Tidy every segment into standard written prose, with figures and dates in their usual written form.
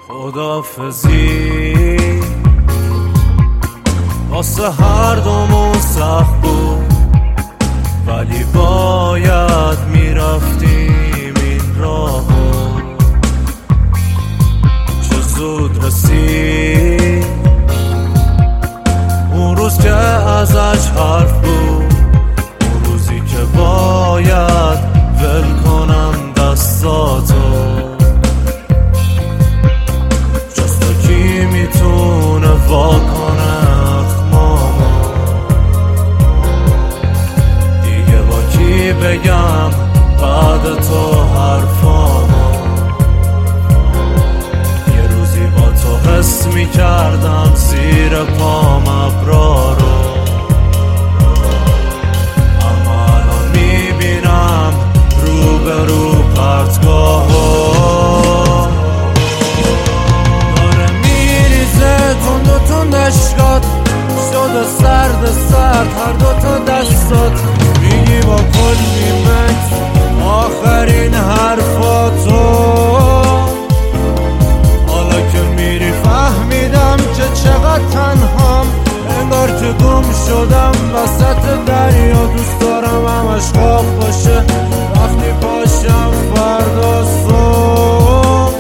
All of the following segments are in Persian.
خداحافظی واسه هر دومون سخت بود، ولی باید میرفتیم این راهو. چه زود رسید اون روز که ازش حرف بود، اون روزی که باید ول کنم دستاتو. جستا کی میتونه واکنه اخمامو، دیگه با کی بگم بعد تو حرفامو. یه روزی با تو حس میکردم زیر پام ابرارو، اما الان میبینم رو به رو پرتگاهو. داره میریزه تند و تند اشکات، شده سرد سرد هر دوتا دستات. میگی با کلی مکس آخرین حرفاتو. حالا که میری فهمیدم که چقدر تنهام، انگار که گم شدم وسط دریا. دوست دارم همش خواب باشه وقتی پاشم فردا صبح.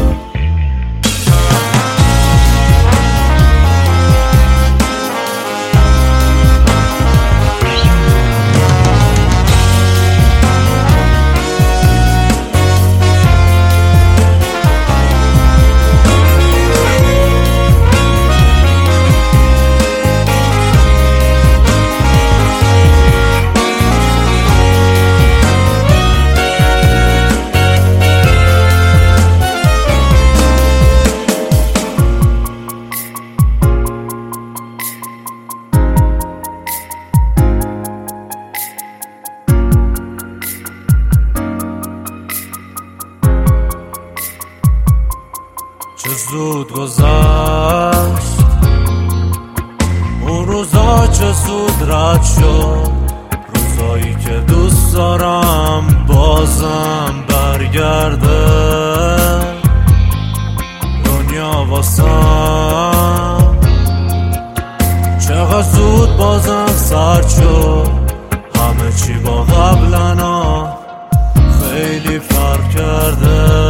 چه زود گذشت اون روزا، چه زود رد شد روزایی که دوست دارم بازم برگرده. دنیا واسم چقدر زود بازم سرد شد، همه چی با قبلنا خیلی فرق کرده.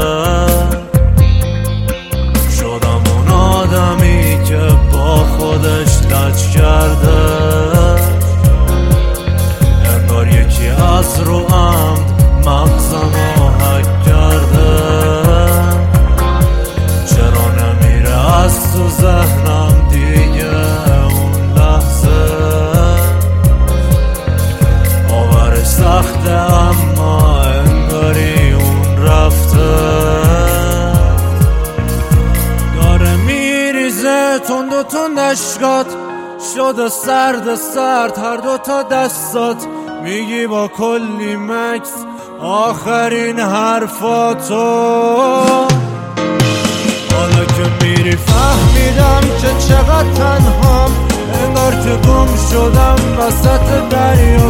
آدمی که با خودش لج کرده، انگار یکی از رو عمد مغزمو حک کرده. چرا نمیره از تو ذهنم دیگه اون لحظه، باورش سخته اما انگاری اون رفته. تند و تند اشکات شده سرد سرد هر دوتا دستات. میگی با کلی مکس آخرین حرفاتو. حالا که میری فهمیدم که چقدر تنهام، انگار که گم شدم وسط دریا.